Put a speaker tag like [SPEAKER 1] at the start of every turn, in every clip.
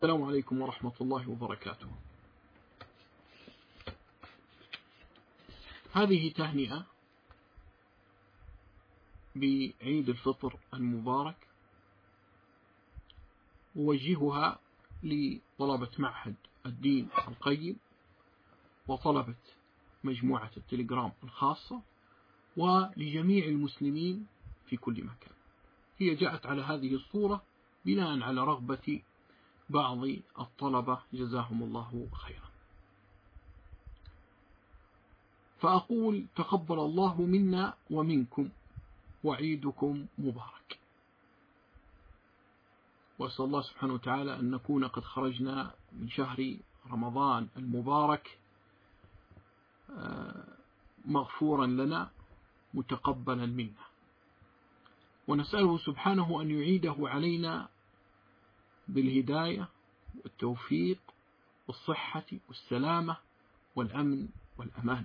[SPEAKER 1] السلام عليكم ورحمة الله وبركاته. هذه تهنئة بعيد الفطر المبارك أوجهها لطلبة معهد الدين القيم وطلبة مجموعة التليجرام الخاصة ولجميع المسلمين في كل مكان. هي جاءت على هذه الصورة بناء على رغبة بعض الطلبة جزاهم الله خيرا. فأقول تقبل الله منا ومنكم وعيدكم مبارك، وأسأل الله سبحانه وتعالى أن نكون قد خرجنا من شهر رمضان المبارك مغفورا لنا متقبلا منا، ونسأله سبحانه أن يعيده علينا بالهداية والتوفيق والصحة والسلامة والأمن والأمان.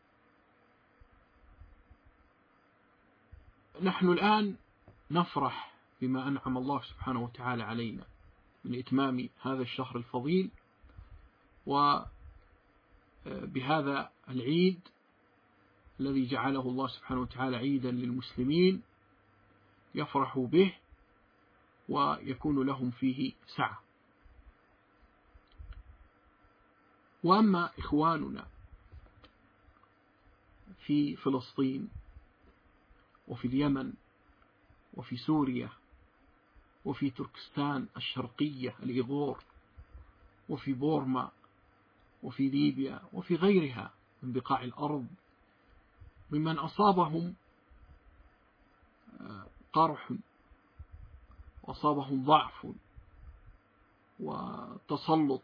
[SPEAKER 1] نحن الآن نفرح بما أنعم الله سبحانه وتعالى علينا من إتمام هذا الشهر الفضيل وبهذا العيد الذي جعله الله سبحانه وتعالى عيدا للمسلمين يفرح به ويكون لهم فيه سعة. وأما إخواننا في فلسطين وفي اليمن وفي سوريا وفي تركستان الشرقية الإيغور وفي بورما وفي ليبيا وفي غيرها من بقاع الأرض ممن أصابهم قرح وأصابهم ضعف وتسلط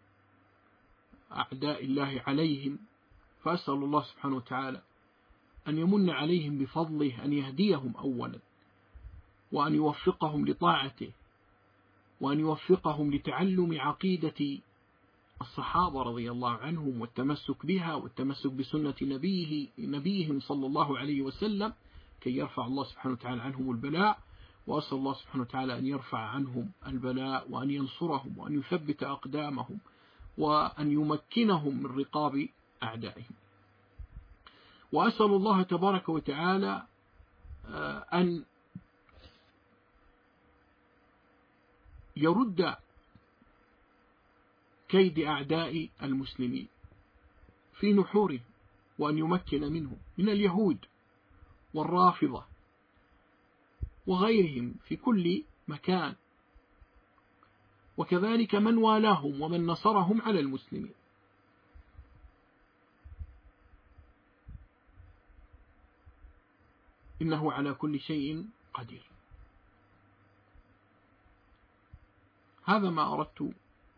[SPEAKER 1] أعداء الله عليهم، فأسأل الله سبحانه وتعالى أن يمن عليهم بفضله أن يهديهم أولا، وأن يوفقهم لطاعته، وأن يوفقهم لتعلم عقيدة الصحابة رضي الله عنهم والتمسك بها والتمسك بسنة نبيهم صلى الله عليه وسلم كي يرفع الله سبحانه وتعالى عنهم البلاء. وأسأل الله سبحانه وتعالى أن يرفع عنهم البلاء وأن ينصرهم وأن يثبت أقدامهم وأن يمكنهم من رقاب أعدائهم. وأسأل الله تبارك وتعالى أن يرد كيد أعداء المسلمين في نحورهم، وأن يمكن منهم من اليهود والرافضة وغيرهم في كل مكان، وكذلك من والاهم ومن نصرهم على المسلمين. إنه على كل شيء قدير. هذا ما أردت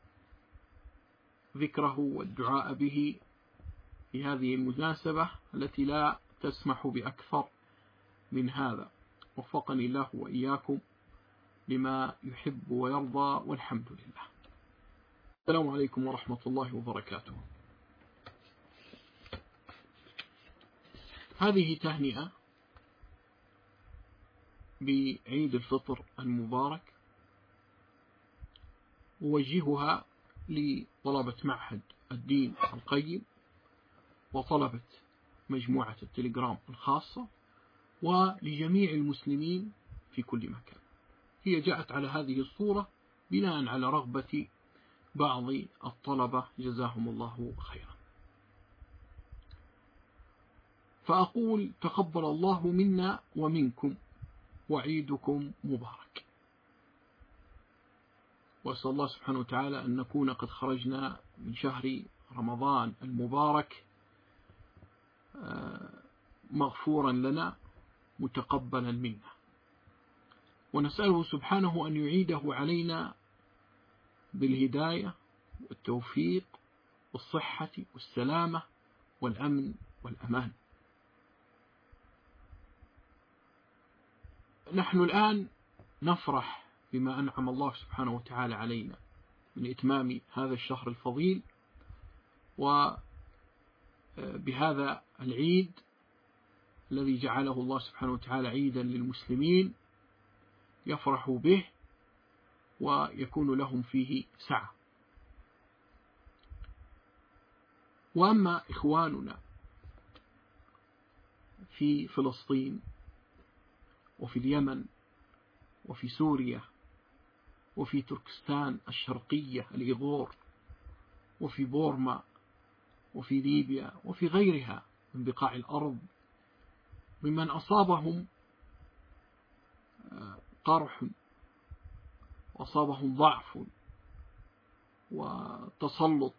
[SPEAKER 1] ذكره والدعاء به في هذه المناسبة التي لا تسمح بأكثر من هذا. وفقني الله وإياكم لما يحب ويرضى، والحمد لله. السلام عليكم ورحمة الله وبركاته. هذه تهنئة بعيد الفطر المبارك أوجهها لطلبة معهد الدين القيم وطلبة مجموعة التليجرام الخاصة ولجميع المسلمين في كل مكان. هي جاءت على هذه الصورة بناء على رغبة بعض الطلبة جزاهم الله خيرا. فأقول تقبل الله منا ومنكم وعيدكم مبارك، وأسأل الله سبحانه وتعالى أن نكون قد خرجنا من شهر رمضان المبارك مغفورا لنا متقبلا منا، ونسأله سبحانه أن يعيده علينا بالهداية والتوفيق والصحة والسلامة والأمن والأمان. نحن الآن نفرح بما أنعم الله سبحانه وتعالى علينا من إتمام هذا الشهر الفضيل وبهذا العيد الذي جعله الله سبحانه وتعالى عيدا للمسلمين يفرح به ويكون لهم فيه سعة. وأما إخواننا في فلسطين وفي اليمن وفي سوريا وفي تركستان الشرقية الإيغور وفي بورما وفي ليبيا وفي غيرها من بقاع الأرض ممن أصابهم قرح وأصابهم ضعف وتسلط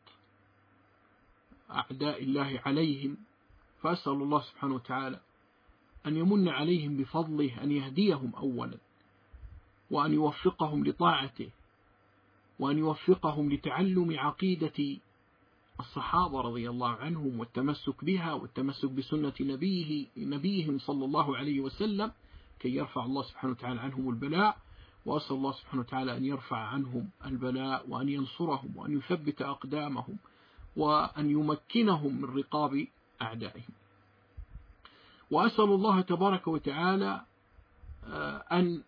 [SPEAKER 1] أعداء الله عليهم، فأسأل الله سبحانه وتعالى أن يمن عليهم بفضله، أن يهديهم أولا، وأن يوفقهم لطاعته، وأن يوفقهم لتعلم عقيدة الصحابة رضي الله عنهم والتمسك بها والتمسك بسنة نبيهم صلى الله عليه وسلم، كي يرفع الله سبحانه وتعالى عنهم البلاء. وأسأل الله سبحانه وتعالى أن يرفع عنهم البلاء وأن ينصرهم وأن يثبت أقدامهم وأن يمكنهم من رقاب أعدائهم. وأسأل الله تبارك وتعالى أن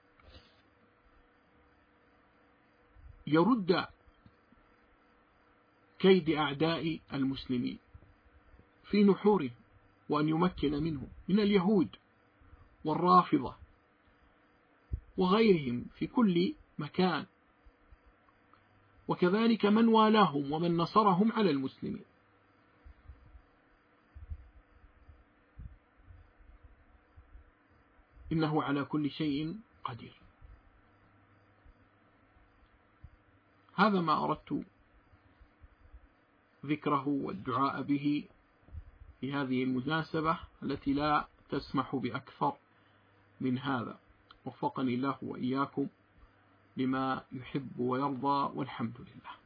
[SPEAKER 1] يرد كيد أعداء المسلمين في نحورهم، وأن يمكن منهم من اليهود والرافضة وغيرهم في كل مكان، وكذلك من والاهم ومن نصرهم على المسلمين. إنه على كل شيء قدير. هذا ما أردت ذكره والدعاء به في هذه المناسبة التي لا تسمح بأكثر من هذا. وفقني الله وإياكم لما يحب ويرضى، والحمد لله.